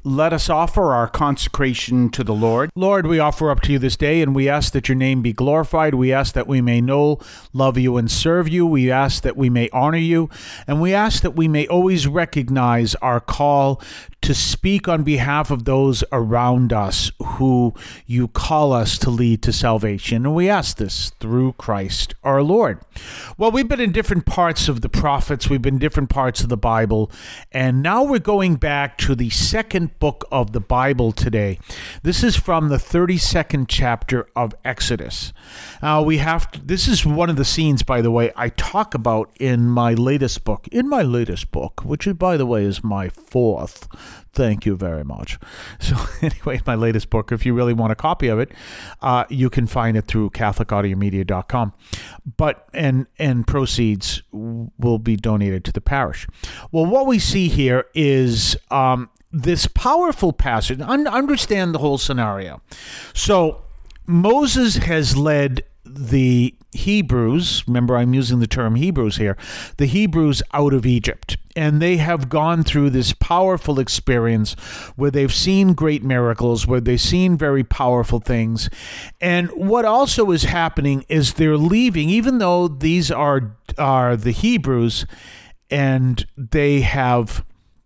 Let us offer our consecration to the Lord. Lord, we offer up to you this day, and we ask that your name be glorified. We ask that we may know, love you, and serve you. We ask that we may honor you, and we ask that we may always recognize our call to speak on behalf of those around us who you call us to lead to salvation. And we ask this through Christ our Lord. Well, we've been in different parts of the prophets. We've been in different parts of the Bible. And now we're going back to the second book of the Bible today. This is from the 32nd chapter of Exodus. This is one of the scenes, by the way, I talk about in my latest book, which, by the way, is my fourth. Thank you very much. So anyway, my latest book, if you really want a copy of it, you can find it through catholicaudiomedia.com. And proceeds will be donated to the parish. Well, what we see here is this powerful passage. Understand the whole scenario. So Moses has led the Hebrews, remember I'm using the term Hebrews here, the Hebrews out of Egypt. And they have gone through this powerful experience where they've seen great miracles, where they've seen very powerful things. And what also is happening is they're leaving, even though these are the Hebrews, and they have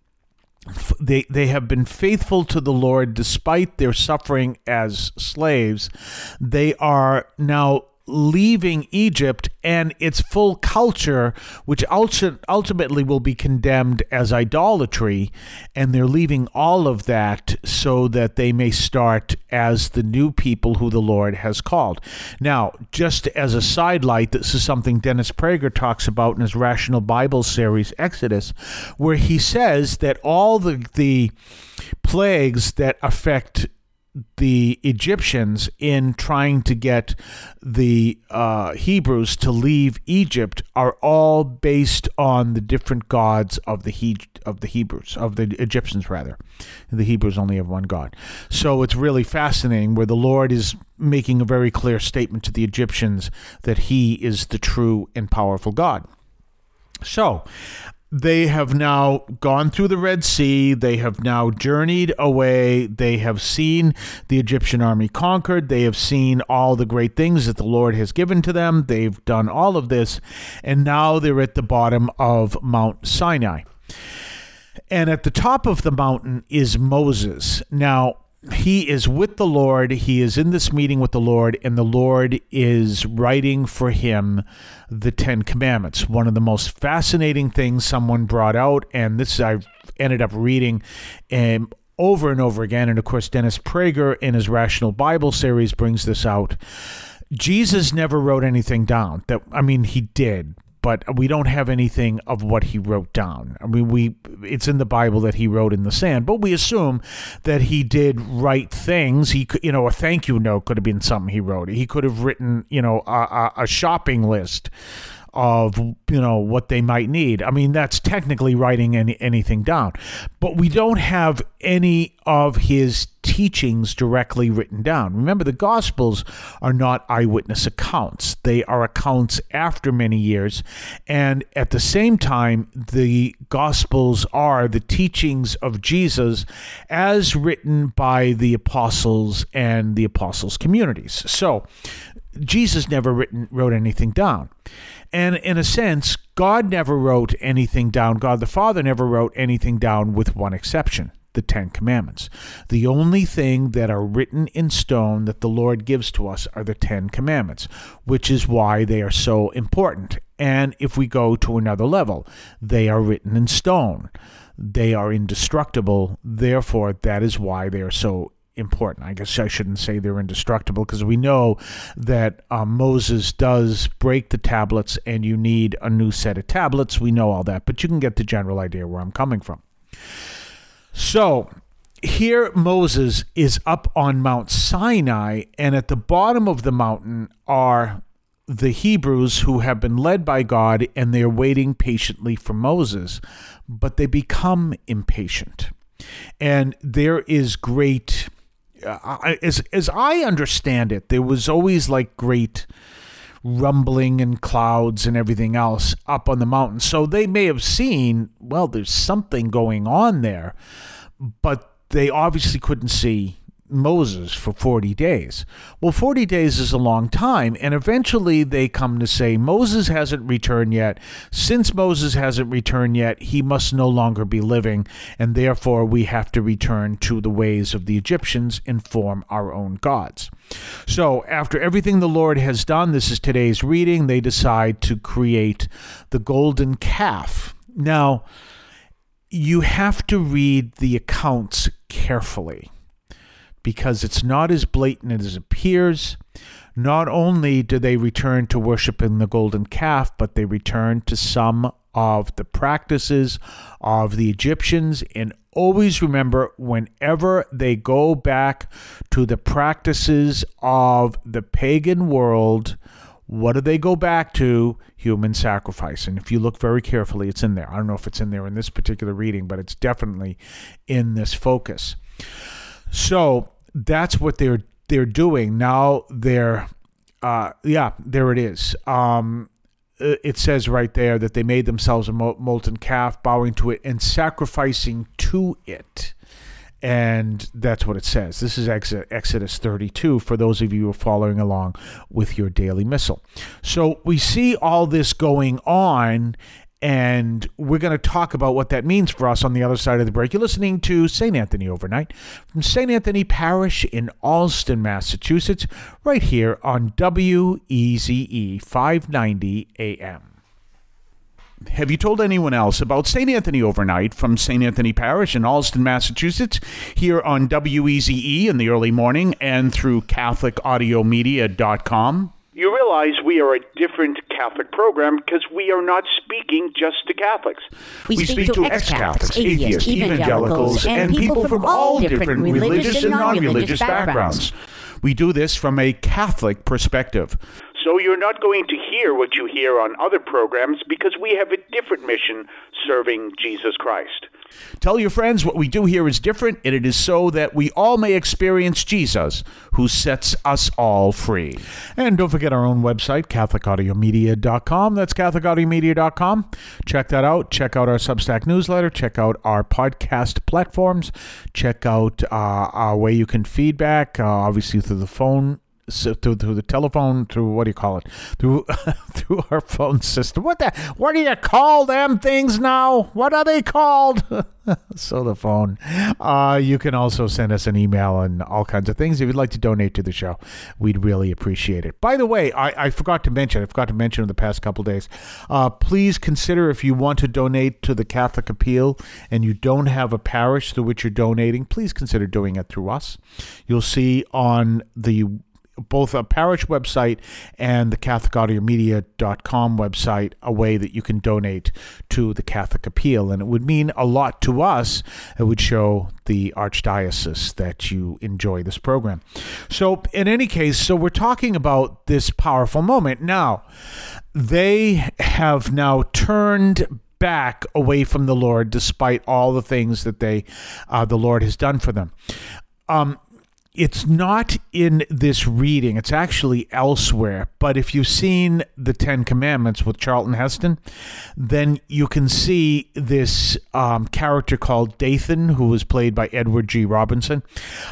been faithful to the Lord despite their suffering as slaves. They are now leaving Egypt and its full culture, which ultimately will be condemned as idolatry, and they're leaving all of that so that they may start as the new people who the Lord has called. Now, just as a sidelight, this is something Dennis Prager talks about in his Rational Bible series, Exodus, where he says that all the plagues that affect the Egyptians in trying to get the Hebrews to leave Egypt are all based on the different gods of the Egyptians rather. The Hebrews only have one God. So it's really fascinating where the Lord is making a very clear statement to the Egyptians that he is the true and powerful God. So they have now gone through the Red Sea. They have now journeyed away. They have seen the Egyptian army conquered. They have seen all the great things that the Lord has given to them. They've done all of this, and now they're at the bottom of Mount Sinai. And at the top of the mountain is Moses. Now, he is with the Lord. He is in this meeting with the Lord, and the Lord is writing for him the Ten Commandments. One of the most fascinating things someone brought out, and this I've ended up reading over and over again, and of course Dennis Prager in his Rational Bible series brings this out. Jesus never wrote anything down. He did, but we don't have anything of what he wrote down. It's in the Bible that he wrote in the sand, but we assume that he did write things. He could, a thank you note could have been something he wrote. He could have written, a shopping list of, what they might need. That's technically writing anything down, but we don't have any of his teachings directly written down. Remember, the Gospels are not eyewitness accounts. They are accounts after many years, and at the same time, the Gospels are the teachings of Jesus as written by the apostles and the apostles' communities. So, Jesus never wrote anything down. And in a sense, God never wrote anything down. God the Father never wrote anything down with one exception, the Ten Commandments. The only thing that are written in stone that the Lord gives to us are the Ten Commandments, which is why they are so important. And if we go to another level, they are written in stone. They are indestructible. Therefore, that is why they are so important. I guess I shouldn't say they're indestructible, because we know that Moses does break the tablets and you need a new set of tablets. We know all that, but you can get the general idea where I'm coming from. So here Moses is up on Mount Sinai, and at the bottom of the mountain are the Hebrews who have been led by God, and they're waiting patiently for Moses, but they become impatient. And there is great, as I understand it, there was always like great rumbling and clouds and everything else up on the mountain. So they may have seen, well, there's something going on there, but they obviously couldn't see Moses for 40 days. Well, 40 days is a long time, and eventually they come to say, Moses hasn't returned yet. Since Moses hasn't returned yet, he must no longer be living, and therefore we have to return to the ways of the Egyptians and form our own gods. So after everything the Lord has done, this is today's reading, they decide to create the golden calf. Now, you have to read the accounts carefully, because it's not as blatant as it appears. Not only do they return to worshiping the golden calf, but they return to some of the practices of the Egyptians. And always remember, whenever they go back to the practices of the pagan world, what do they go back to? Human sacrifice. And if you look very carefully, it's in there. I don't know if it's in there in this particular reading, but it's definitely in this focus. So that's what they're doing now. There it is. It says right there that they made themselves a molten calf, bowing to it and sacrificing to it. And that's what it says. This is Exodus 32 for those of you who are following along with your daily missal. So we see all this going on, and we're going to talk about what that means for us on the other side of the break. You're listening to St. Anthony Overnight from St. Anthony Parish in Allston, Massachusetts, right here on WEZE 590 AM. Have you told anyone else about St. Anthony Overnight from St. Anthony Parish in Allston, Massachusetts, here on WEZE in the early morning and through CatholicAudiomedia.com? You realize we are a different Catholic program because we are not speaking just to Catholics. We speak to ex-Catholics, atheists, evangelicals, and people from all different religious and non-religious backgrounds. We do this from a Catholic perspective. So you're not going to hear what you hear on other programs because we have a different mission serving Jesus Christ. Tell your friends what we do here is different, and it is so that we all may experience Jesus, who sets us all free. And don't forget our own website, CatholicAudiomedia.com. That's CatholicAudiomedia.com. Check that out. Check out our Substack newsletter. Check out our podcast platforms. Check out our way you can feedback, obviously through the phone. So through the telephone, through what do you call it? Through our phone system. What do you call them things now? What are they called? So the phone. You can also send us an email and all kinds of things. If you'd like to donate to the show, we'd really appreciate it. By the way, I forgot to mention in the past couple days, please consider, if you want to donate to the Catholic Appeal and you don't have a parish through which you're donating, please consider doing it through us. You'll see on both a parish website and the CatholicAudiomedia.com website a way that you can donate to the Catholic Appeal. And it would mean a lot to us. It would show the Archdiocese that you enjoy this program. So in any case, we're talking about this powerful moment. Now, they have now turned back away from the Lord despite all the things that the Lord has done for them. It's not in this reading. It's actually elsewhere. But if you've seen the Ten Commandments with Charlton Heston, then you can see this character called Dathan, who was played by Edward G. Robinson.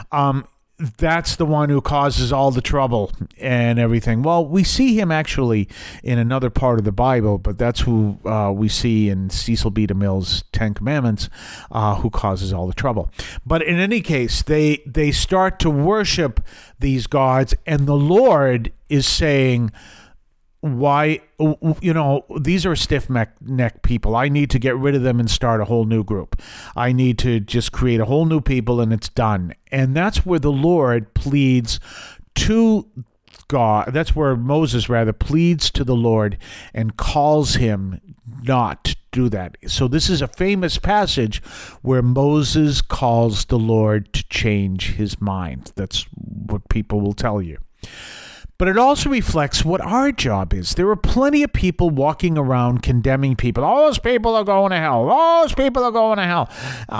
That's the one who causes all the trouble and everything. Well, we see him actually in another part of the Bible, but that's who we see in Cecil B. DeMille's Ten Commandments, who causes all the trouble. But in any case, they start to worship these gods, and the Lord is saying, why, these are stiff-necked people. I need to get rid of them and start a whole new group. I need to just create a whole new people, and it's done. And that's where the Lord pleads to God. That's where Moses, pleads to the Lord and calls him not to do that. So this is a famous passage where Moses calls the Lord to change his mind. That's what people will tell you. But it also reflects what our job is. There are plenty of people walking around condemning people. Oh, those people are going to hell. Those people are going to hell.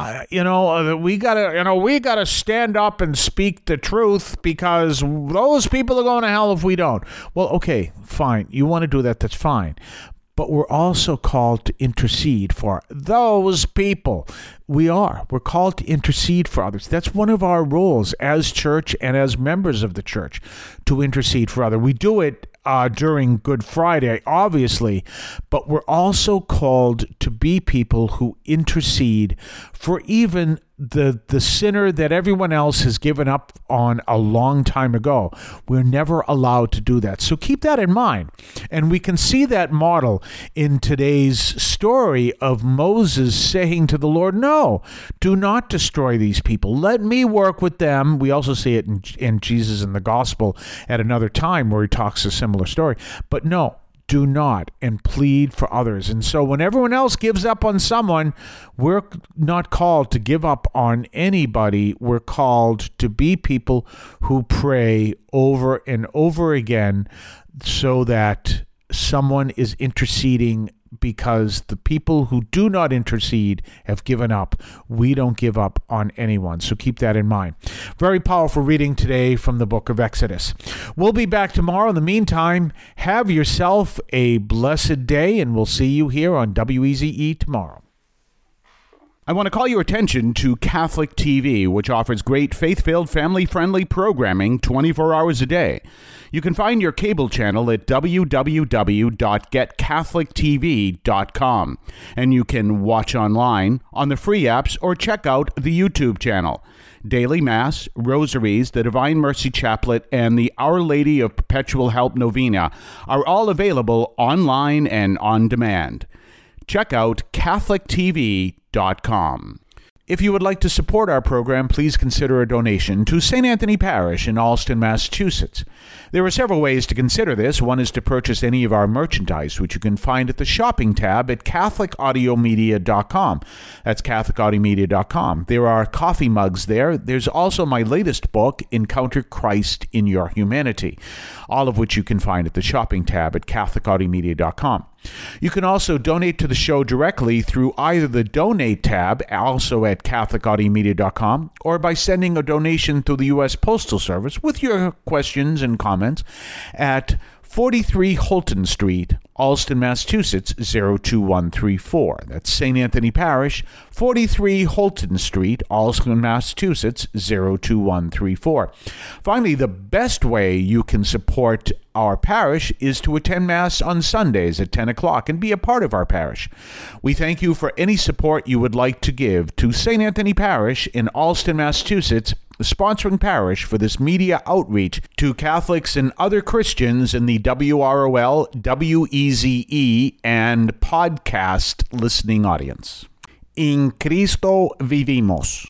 We gotta stand up and speak the truth because those people are going to hell if we don't. Well, okay, fine. You want to do that? That's fine. but we're also called to intercede for those people. We're called to intercede for others. That's one of our roles as church and as members of the church, to intercede for others. We do it during Good Friday, obviously, but we're also called to be people who intercede for even the sinner that everyone else has given up on a long time ago. We're never allowed to do that. So keep that in mind. And we can see that model in today's story of Moses saying to the Lord, no, do not destroy these people. Let me work with them. We also see it in Jesus in the gospel at another time where he talks a similar story. But no, do not, and plead for others. And so when everyone else gives up on someone, we're not called to give up on anybody. We're called to be people who pray over and over again so that someone is interceding, because the people who do not intercede have given up. We don't give up on anyone. So keep that in mind. Very powerful reading today from the book of Exodus. We'll be back tomorrow. In the meantime, have yourself a blessed day, and we'll see you here on WEZE tomorrow. I want to call your attention to Catholic TV, which offers great faith-filled, family-friendly programming 24 hours a day. You can find your cable channel at www.getcatholictv.com, and you can watch online on the free apps or check out the YouTube channel. Daily Mass, Rosaries, the Divine Mercy Chaplet, and the Our Lady of Perpetual Help Novena are all available online and on demand. Check out CatholicTV.com. If you would like to support our program, please consider a donation to St. Anthony Parish in Allston, Massachusetts. There are several ways to consider this. One is to purchase any of our merchandise, which you can find at the shopping tab at CatholicAudiomedia.com. That's CatholicAudiomedia.com. There are coffee mugs there. There's also my latest book, Encounter Christ in Your Humanity, all of which you can find at the shopping tab at CatholicAudiomedia.com. You can also donate to the show directly through either the Donate tab, also at CatholicAudiomedia.com, or by sending a donation through the U.S. Postal Service with your questions and comments at 43 Holton Street, Allston, Massachusetts, 02134. That's St. Anthony Parish, 43 Holton Street, Allston, Massachusetts, 02134. Finally, the best way you can support our parish is to attend Mass on Sundays at 10 o'clock and be a part of our parish. We thank you for any support you would like to give to St. Anthony Parish in Allston, Massachusetts, the sponsoring parish for this media outreach to Catholics and other Christians in the WROL, WEZE, and podcast listening audience. In Cristo vivimos.